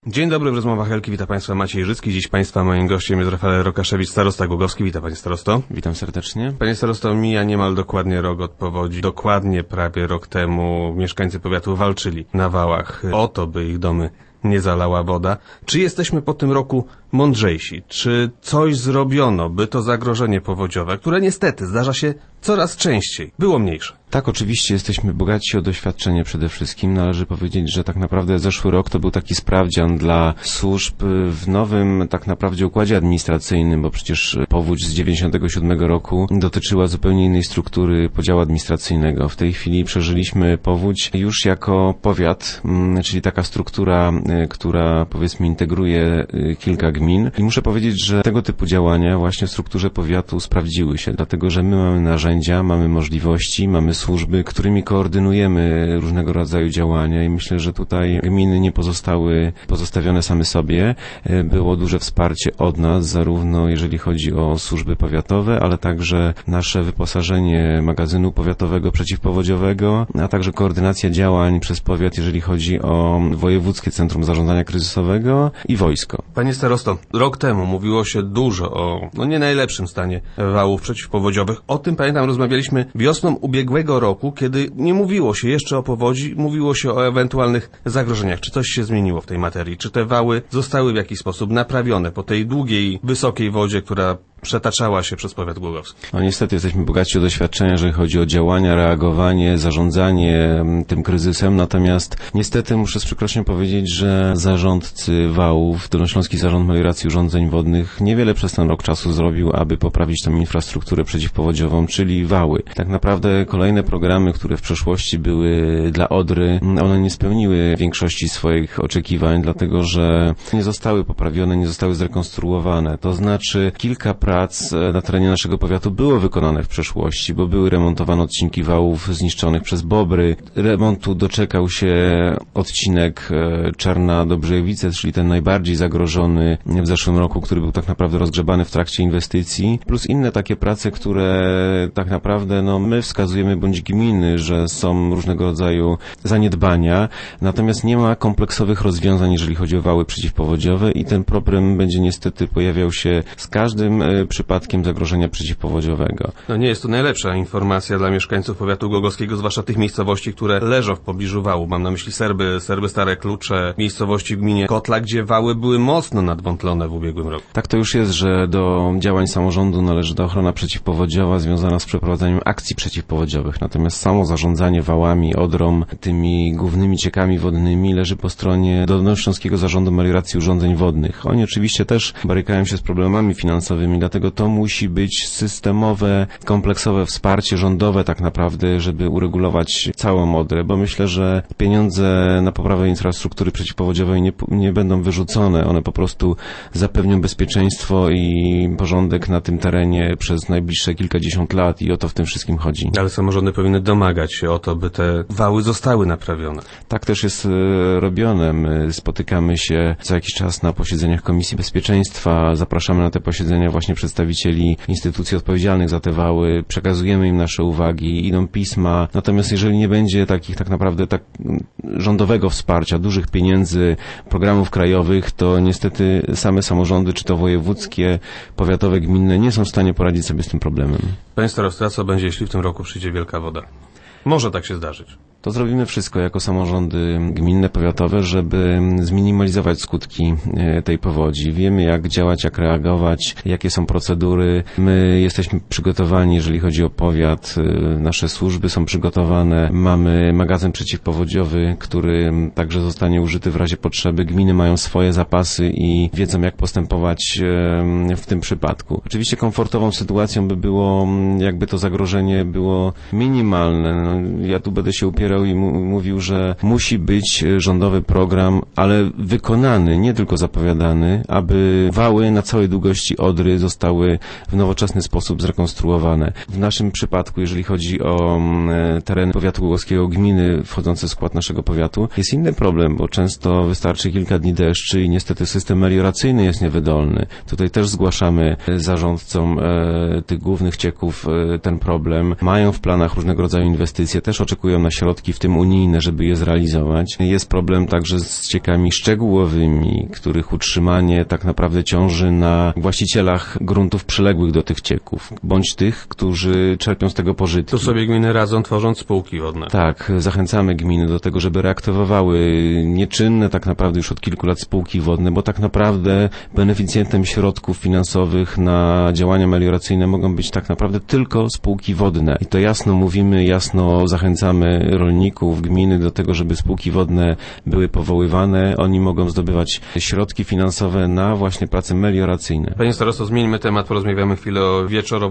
Dzień dobry, w rozmowach Elki wita Państwa Maciej Życki. Dziś Państwa moim gościem jest Rafael Rokaszewicz, starosta głogowski. Witam Panie Starosto. Witam serdecznie. Panie Starosto, mija niemal dokładnie rok od powodzi. Dokładnie prawie rok temu mieszkańcy powiatu walczyli na wałach o to, by ich domy nie zalała woda. Czy jesteśmy po tym roku mądrzejsi? Czy coś zrobiono, by to zagrożenie powodziowe, które niestety zdarza się coraz częściej, było mniejsze? Tak, oczywiście jesteśmy bogaci o doświadczenie przede wszystkim. Należy powiedzieć, że tak naprawdę zeszły rok to był taki sprawdzian dla służb w nowym tak naprawdę układzie administracyjnym, bo przecież powódź z 97 roku dotyczyła zupełnie innej struktury podziału administracyjnego. W tej chwili przeżyliśmy powódź już jako powiat, czyli taka struktura, która powiedzmy integruje kilka gmin. I muszę powiedzieć, że tego typu działania właśnie w strukturze powiatu sprawdziły się, dlatego że my mamy narzędzia, mamy możliwości, mamy służby, którymi koordynujemy różnego rodzaju działania i myślę, że tutaj gminy nie pozostały pozostawione same sobie. Było duże wsparcie od nas, zarówno jeżeli chodzi o służby powiatowe, ale także nasze wyposażenie magazynu powiatowego przeciwpowodziowego, a także koordynacja działań przez powiat, jeżeli chodzi o Wojewódzkie Centrum Zarządzania Kryzysowego i wojsko. Panie starosto, rok temu mówiło się dużo o nie najlepszym stanie wałów przeciwpowodziowych. O tym, pamiętam, rozmawialiśmy wiosną ubiegłego roku, kiedy nie mówiło się jeszcze o powodzi, mówiło się o ewentualnych zagrożeniach. Czy coś się zmieniło w tej materii? Czy te wały zostały w jakiś sposób naprawione po tej długiej, wysokiej wodzie, która przetaczała się przez powiat głogowski? No niestety jesteśmy bogaci o doświadczenia, jeżeli chodzi o działania, reagowanie, zarządzanie tym kryzysem, natomiast niestety muszę z przykrością powiedzieć, że zarządcy wałów, Dolnośląski Zarząd Melioracji Urządzeń Wodnych niewiele przez ten rok czasu zrobił, aby poprawić tą infrastrukturę przeciwpowodziową, czyli wały. Tak naprawdę kolejne programy, które w przeszłości były dla Odry, one nie spełniły większości swoich oczekiwań, dlatego że nie zostały poprawione, nie zostały zrekonstruowane. To znaczy kilka prac na terenie naszego powiatu było wykonane w przeszłości, bo były remontowane odcinki wałów zniszczonych przez bobry. Remontu doczekał się odcinek Czarna-Dobrzejowice, czyli ten najbardziej zagrożony w zeszłym roku, który był tak naprawdę rozgrzebany w trakcie inwestycji, plus inne takie prace, które tak naprawdę my wskazujemy, bądź gminy, że są różnego rodzaju zaniedbania, natomiast nie ma kompleksowych rozwiązań, jeżeli chodzi o wały przeciwpowodziowe i ten problem będzie niestety pojawiał się z każdym przypadkiem zagrożenia przeciwpowodziowego. Nie jest to najlepsza informacja dla mieszkańców powiatu głogowskiego, zwłaszcza tych miejscowości, które leżą w pobliżu wału. Mam na myśli Serby, Stare Klucze, miejscowości w gminie Kotla, gdzie wały były mocno nadwątlone w ubiegłym roku. Tak to już jest, że do działań samorządu należy ta ochrona przeciwpowodziowa związana z przeprowadzaniem akcji przeciwpowodziowych. Natomiast samo zarządzanie wałami, Odrą, tymi głównymi ciekami wodnymi leży po stronie Dolnośląskiego Zarządu Melioracji Urządzeń Wodnych. Oni oczywiście też borykają się z problemami finansowymi, dlatego to musi być systemowe, kompleksowe wsparcie rządowe tak naprawdę, żeby uregulować całą Odrę, bo myślę, że pieniądze na poprawę infrastruktury przeciwpowodziowej nie będą wyrzucone. One po prostu zapewnią bezpieczeństwo i porządek na tym terenie przez najbliższe kilkadziesiąt lat i o to w tym wszystkim chodzi. Ale samorządy powinny domagać się o to, by te wały zostały naprawione. Tak też jest robione. My spotykamy się co jakiś czas na posiedzeniach Komisji Bezpieczeństwa, zapraszamy na te posiedzenia właśnie przedstawicieli instytucji odpowiedzialnych za te wały, przekazujemy im nasze uwagi, idą pisma. Natomiast jeżeli nie będzie takich tak naprawdę rządowego wsparcia, dużych pieniędzy, programów krajowych, to niestety same samorządy, czy to wojewódzkie, powiatowe, gminne, nie są w stanie poradzić sobie z tym problemem. Panie starosto, co będzie, jeśli w tym roku przyjdzie wielka woda? Może tak się zdarzyć. To zrobimy wszystko jako samorządy gminne, powiatowe, żeby zminimalizować skutki tej powodzi. Wiemy, jak działać, jak reagować, jakie są procedury. My jesteśmy przygotowani, jeżeli chodzi o powiat. Nasze służby są przygotowane. Mamy magazyn przeciwpowodziowy, który także zostanie użyty w razie potrzeby. Gminy mają swoje zapasy i wiedzą, jak postępować w tym przypadku. Oczywiście komfortową sytuacją by było, jakby to zagrożenie było minimalne. Ja tu będę się upierał i mówił, że musi być rządowy program, ale wykonany, nie tylko zapowiadany, aby wały na całej długości Odry zostały w nowoczesny sposób zrekonstruowane. W naszym przypadku, jeżeli chodzi o teren powiatu głogowskiego, gminy wchodzące w skład naszego powiatu, jest inny problem, bo często wystarczy kilka dni deszczy i niestety system melioracyjny jest niewydolny. Tutaj też zgłaszamy zarządcom tych głównych cieków ten problem. Mają w planach różnego rodzaju inwestycje, też oczekują na środki środki, w tym unijne, żeby je zrealizować. Jest problem także z ciekami szczegółowymi, których utrzymanie tak naprawdę ciąży na właścicielach gruntów przyległych do tych cieków, bądź tych, którzy czerpią z tego pożytki. Tu sobie gminy radzą, tworząc spółki wodne. Tak, zachęcamy gminy do tego, żeby reaktywowały nieczynne tak naprawdę już od kilku lat spółki wodne, bo tak naprawdę beneficjentem środków finansowych na działania melioracyjne mogą być tak naprawdę tylko spółki wodne. I to jasno mówimy, jasno zachęcamy rolników, gminy do tego, żeby spółki wodne były powoływane. Oni mogą zdobywać środki finansowe na właśnie prace melioracyjne. Panie starosto, zmieńmy temat, porozmawiamy chwilę o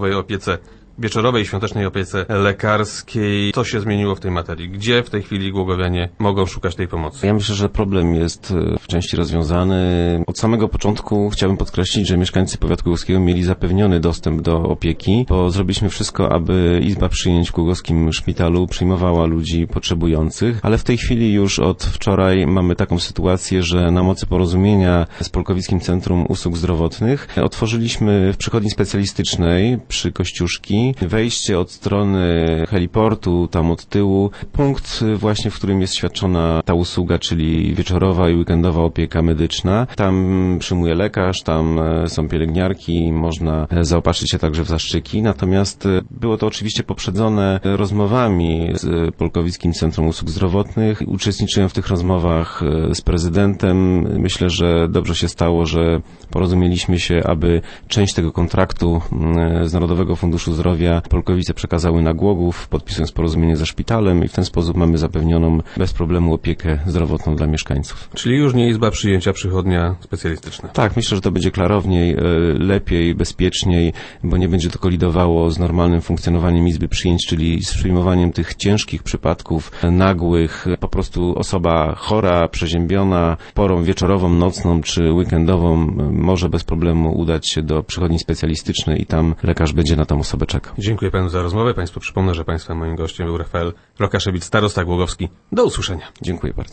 wieczorowej świątecznej opiece lekarskiej. Co się zmieniło w tej materii? Gdzie w tej chwili głogowianie mogą szukać tej pomocy? Ja myślę, że problem jest w części rozwiązany. Od samego początku chciałbym podkreślić, że mieszkańcy powiatu głogowskiego mieli zapewniony dostęp do opieki, bo zrobiliśmy wszystko, aby Izba Przyjęć w Głogowskim Szpitalu przyjmowała ludzi potrzebujących, ale w tej chwili już od wczoraj mamy taką sytuację, że na mocy porozumienia z Polkowickim Centrum Usług Zdrowotnych otworzyliśmy w przychodni specjalistycznej przy Kościuszki wejście od strony heliportu, tam od tyłu, punkt właśnie, w którym jest świadczona ta usługa, czyli wieczorowa i weekendowa opieka medyczna. Tam przyjmuje lekarz, tam są pielęgniarki, można zaopatrzyć się także w zastrzyki, natomiast było to oczywiście poprzedzone rozmowami z Polkowickim Centrum Usług Zdrowotnych. Uczestniczyłem w tych rozmowach z prezydentem. Myślę, że dobrze się stało, że porozumieliśmy się, aby część tego kontraktu z Narodowego Funduszu Zdrowia Polkowice przekazały na Głogów, podpisując porozumienie ze szpitalem i w ten sposób mamy zapewnioną bez problemu opiekę zdrowotną dla mieszkańców. Czyli już nie izba przyjęcia, przychodnia specjalistyczna. Tak, myślę, że to będzie klarowniej, lepiej, bezpieczniej, bo nie będzie to kolidowało z normalnym funkcjonowaniem izby przyjęć, czyli z przyjmowaniem tych ciężkich przypadków nagłych. Po prostu osoba chora, przeziębiona, porą wieczorową, nocną czy weekendową może bez problemu udać się do przychodni specjalistycznej i tam lekarz będzie na tą osobę czekał. Dziękuję panu za rozmowę. Państwu przypomnę, że państwa moim gościem był Rafael Prokaszewicz, starosta głogowski. Do usłyszenia. Dziękuję bardzo.